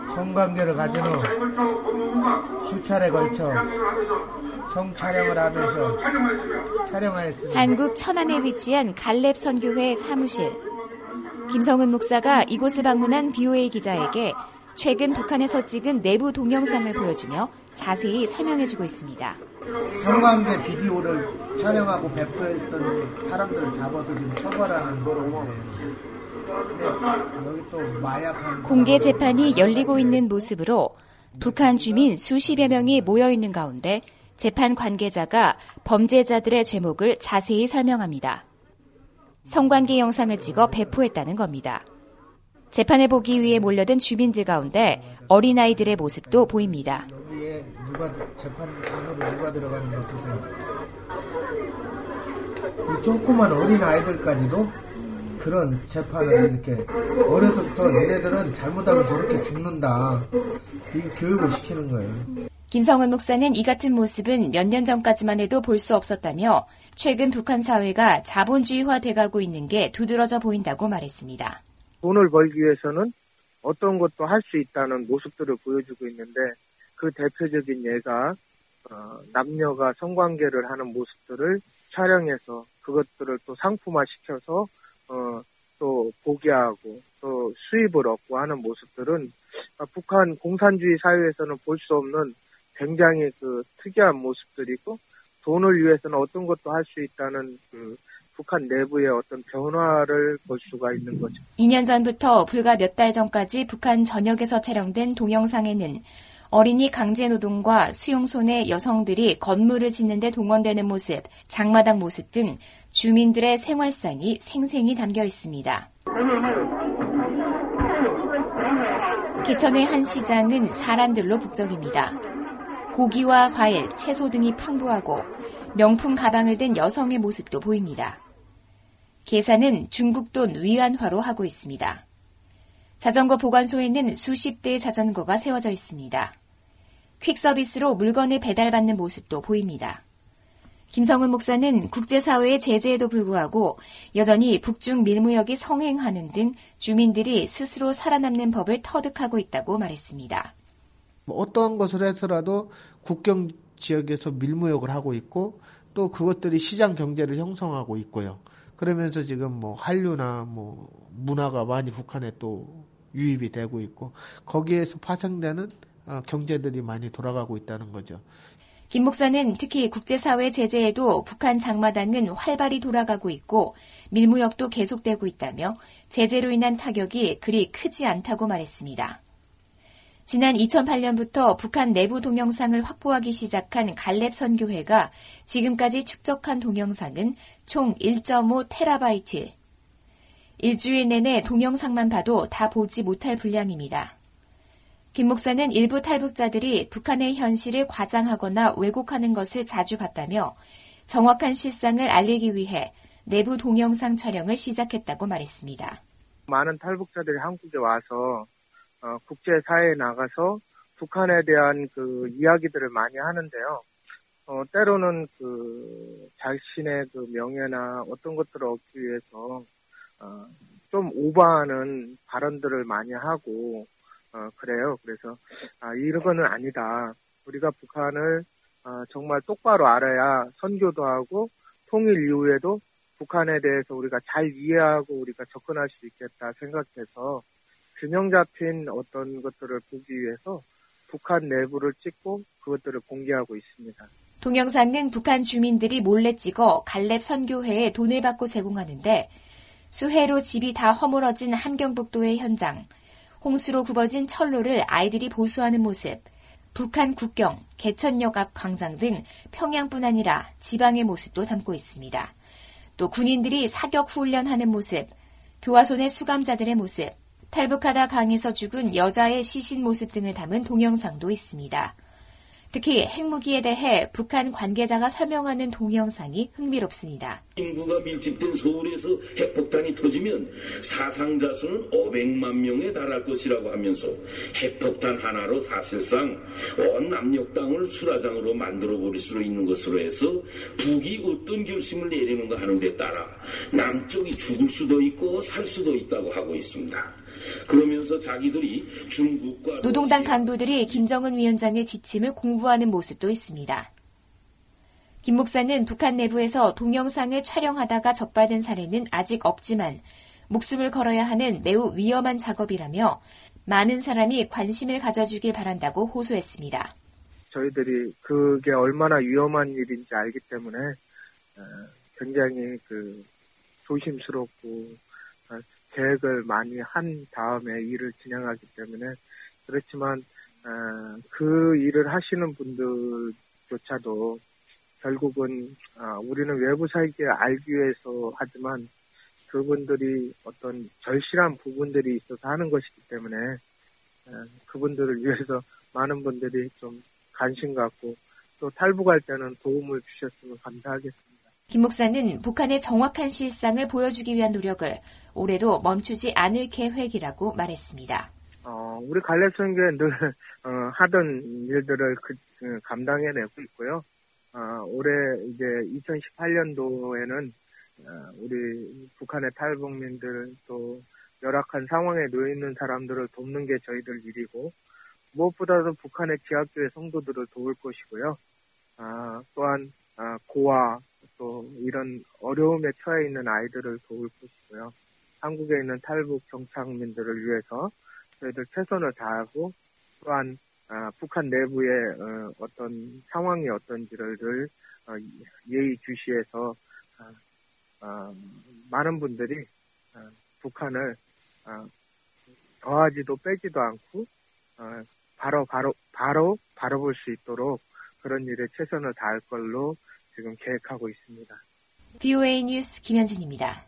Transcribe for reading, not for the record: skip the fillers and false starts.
성관계를 가진 후 수차례 걸쳐 성촬영을 하면서 촬영하였습니다. 한국 천안에 위치한 갈렙 선교회 사무실. 김성은 목사가 이곳을 방문한 BOA 기자에게 최근 북한에서 찍은 내부 동영상을 보여주며 자세히 설명해주고 있습니다. 성관계 비디오를 촬영하고 배포했던 사람들을 잡아서 지금 처벌하는 건데 여기 또 마약한 공개 재판이 열리고 있는 모습으로 북한 주민 수십여 명이 모여있는 가운데 재판 관계자가 범죄자들의 죄목을 자세히 설명합니다. 성관계 영상을 찍어 배포했다는 겁니다. 재판을 보기 위해 몰려든 주민들 가운데 어린아이들의 모습도 보입니다. 여기에 재판 안으로 누가 들어가는 거 보세요. 이 조그만 어린아이들까지도 그런 재판을 이렇게 어려서부터 얘네들은 잘못하면 저렇게 죽는다. 이 교육을 시키는 거예요. 김성은 목사는 이 같은 모습은 몇 년 전까지만 해도 볼 수 없었다며 최근 북한 사회가 자본주의화 돼가고 있는 게 두드러져 보인다고 말했습니다. 돈을 벌기 위해서는 어떤 것도 할 수 있다는 모습들을 보여주고 있는데 그 대표적인 예가 남녀가 성관계를 하는 모습들을 촬영해서 그것들을 또 상품화시켜서 또 보게 하고 또 수입을 얻고 하는 모습들은 북한 공산주의 사회에서는 볼 수 없는 굉장히 그 특이한 모습들이고 돈을 위해서는 어떤 것도 할 수 있다는 그 북한 내부의 어떤 변화를 볼 수가 있는 거죠. 2년 전부터 불과 몇 달 전까지 북한 전역에서 촬영된 동영상에는 어린이 강제노동과 수용소내 여성들이 건물을 짓는 데 동원되는 모습, 장마당 모습 등 주민들의 생활상이 생생히 담겨 있습니다. 개천의 한 시장은 사람들로 북적입니다. 고기와 과일, 채소 등이 풍부하고 명품 가방을 든 여성의 모습도 보입니다. 계산은 중국 돈 위안화로 하고 있습니다. 자전거 보관소에는 수십 대의 자전거가 세워져 있습니다. 퀵서비스로 물건을 배달받는 모습도 보입니다. 김성은 목사는 국제사회의 제재에도 불구하고 여전히 북중 밀무역이 성행하는 등 주민들이 스스로 살아남는 법을 터득하고 있다고 말했습니다. 어떠한 것을 해서라도 국경 지역에서 밀무역을 하고 있고 또 그것들이 시장 경제를 형성하고 있고요. 그러면서 지금 뭐 한류나 뭐 문화가 많이 북한에 또 유입이 되고 있고 거기에서 파생되는 경제들이 많이 돌아가고 있다는 거죠. 김 목사는 특히 국제사회 제재에도 북한 장마당은 활발히 돌아가고 있고 밀무역도 계속되고 있다며 제재로 인한 타격이 그리 크지 않다고 말했습니다. 지난 2008년부터 북한 내부 동영상을 확보하기 시작한 갈렙 선교회가 지금까지 축적한 동영상은 총 1.5테라바이트. 일주일 내내 동영상만 봐도 다 보지 못할 분량입니다. 김 목사는 일부 탈북자들이 북한의 현실을 과장하거나 왜곡하는 것을 자주 봤다며 정확한 실상을 알리기 위해 내부 동영상 촬영을 시작했다고 말했습니다. 많은 탈북자들이 한국에 와서 국제사회에 나가서 북한에 대한 그 이야기들을 많이 하는데요. 때로는 그 자신의 그 명예나 어떤 것들을 얻기 위해서 좀 오버하는 발언들을 많이 하고 그래요. 그래서 이런 거는 아니다. 우리가 북한을 정말 똑바로 알아야 선교도 하고 통일 이후에도 북한에 대해서 우리가 잘 이해하고 우리가 접근할 수 있겠다 생각해서 균형 잡힌 어떤 것들을 보기 위해서 북한 내부를 찍고 그것들을 공개하고 있습니다. 동영상은 북한 주민들이 몰래 찍어 갈렙 선교회에 돈을 받고 제공하는데 수해로 집이 다 허물어진 함경북도의 현장, 홍수로 굽어진 철로를 아이들이 보수하는 모습, 북한 국경, 개천역 앞 광장 등 평양뿐 아니라 지방의 모습도 담고 있습니다. 또 군인들이 사격 훈련하는 모습, 교화소 내 수감자들의 모습, 탈북하다 강에서 죽은 여자의 시신 모습 등을 담은 동영상도 있습니다. 특히 핵무기에 대해 북한 관계자가 설명하는 동영상이 흥미롭습니다. 인구가 밀집된 서울에서 핵폭탄이 터지면 사상자 수는 500만 명에 달할 것이라고 하면서 핵폭탄 하나로 사실상 온 남녘 땅을 수라장으로 만들어버릴 수 있는 것으로 해서 북이 어떤 결심을 내리는가 하는 데 따라 남쪽이 죽을 수도 있고 살 수도 있다고 하고 있습니다. 그러면서 자기들이 중국과 노동당 간부들이 김정은 위원장의 지침을 공부하는 모습도 있습니다. 김 목사는 북한 내부에서 동영상을 촬영하다가 적발된 사례는 아직 없지만 목숨을 걸어야 하는 매우 위험한 작업이라며 많은 사람이 관심을 가져주길 바란다고 호소했습니다. 저희들이 그게 얼마나 위험한 일인지 알기 때문에 굉장히 조심스럽고 계획을 많이 한 다음에 일을 진행하기 때문에 그렇지만 그 일을 하시는 분들조차도 결국은 우리는 외부 사이에 알기 위해서 하지만 그분들이 어떤 절실한 부분들이 있어서 하는 것이기 때문에 그분들을 위해서 많은 분들이 좀 관심 갖고 또 탈북할 때는 도움을 주셨으면 감사하겠습니다. 김 목사는 북한의 정확한 실상을 보여주기 위한 노력을 올해도 멈추지 않을 계획이라고 말했습니다. 우리 갈래선교회 늘 하던 일들을 감당해내고 있고요. 올해 이제 2018년도에는 우리 북한의 탈북민들 또 열악한 상황에 놓여 있는 사람들을 돕는 게 저희들 일이고 무엇보다도 북한의 지하교회 성도들을 도울 것이고요. 또한 고아 또 이런 어려움에 처해 있는 아이들을 도울 것이고요. 한국에 있는 탈북 정착민들을 위해서 저희들 최선을 다하고 또한 북한 내부의 어떤 상황이 어떤지를 늘 예의주시해서 많은 분들이 북한을 더하지도 빼지도 않고 바로 바라볼 수 있도록 그런 일에 최선을 다할 걸로 지금 계획하고 있습니다. BOA 뉴스 김현진입니다.